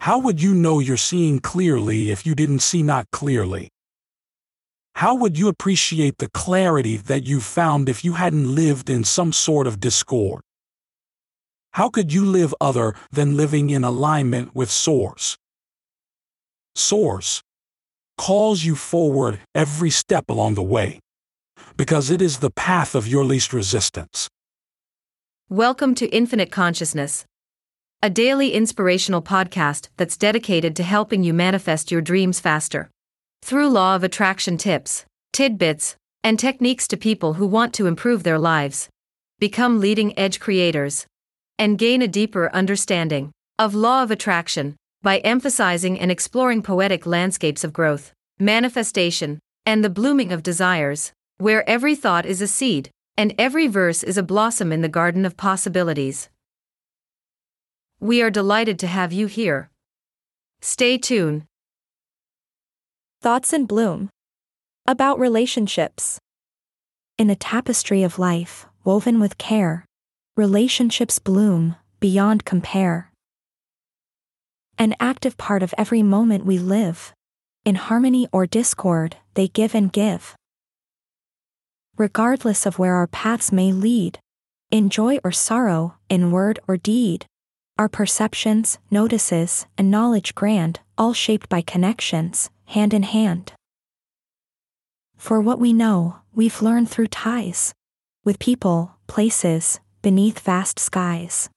How would you know you're seeing clearly if you didn't see not clearly? How would you appreciate the clarity that you found if you hadn't lived in some sort of discord? How could you live other than living in alignment with Source? Source calls you forward every step along the way, because it is the path of your least resistance. Welcome to Infinite Consciousness, a daily inspirational podcast that's dedicated to helping you manifest your dreams faster. Through law of attraction tips, tidbits, and techniques to people who want to improve their lives, become leading-edge creators, and gain a deeper understanding of law of attraction by emphasizing and exploring poetic landscapes of growth, manifestation, and the blooming of desires, where every thought is a seed, and every verse is a blossom in the garden of possibilities. We are delighted to have you here. Stay tuned. Thoughts in Bloom. About relationships. In a tapestry of life, woven with care, relationships bloom beyond compare. An active part of every moment we live. In harmony or discord, they give and give. Regardless of where our paths may lead, in joy or sorrow, in word or deed, our perceptions, notices, and knowledge grand, all shaped by connections, hand in hand. For what we know, we've learned through ties, with people, places, beneath vast skies.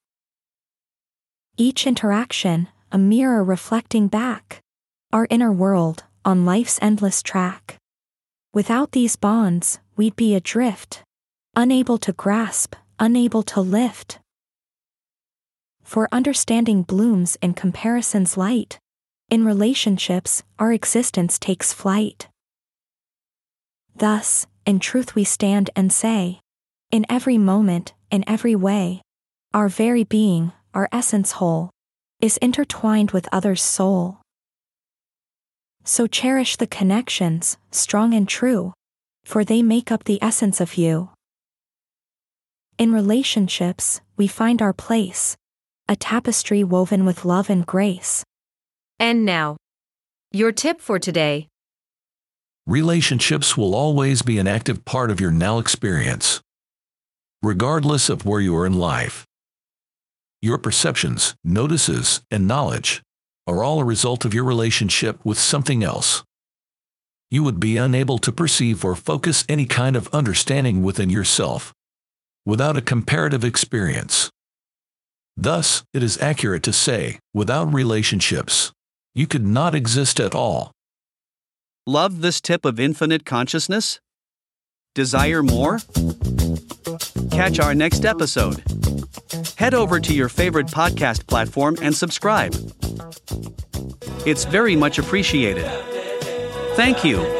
Each interaction, a mirror reflecting back our inner world on life's endless track. Without these bonds, we'd be adrift, unable to grasp, unable to lift. For understanding blooms in comparison's light. In relationships, our existence takes flight. Thus, in truth we stand and say, in every moment, in every way, our very being, our essence whole, is intertwined with others' soul. So cherish the connections, strong and true, for they make up the essence of you. In relationships, we find our place, a tapestry woven with love and grace. And now, your tip for today. Relationships will always be an active part of your now experience, regardless of where you are in life. Your perceptions, notices, and knowledge are all a result of your relationship with something else. You would be unable to perceive or focus any kind of understanding within yourself without a comparative experience. Thus, it is accurate to say, without relationships, you could not exist at all. Love this tip of infinite consciousness? Desire more? Catch our next episode. Head over to your favorite podcast platform and subscribe. It's very much appreciated. Thank you.